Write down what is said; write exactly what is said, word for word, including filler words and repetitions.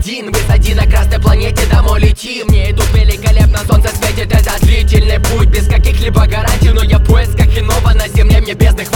один. Высади на красной планете, домой летим. Мне идут великолепно, солнце светит, это длительный путь без каких-либо гарантий. Но я в поисках иного на земле, мне бездны хватит.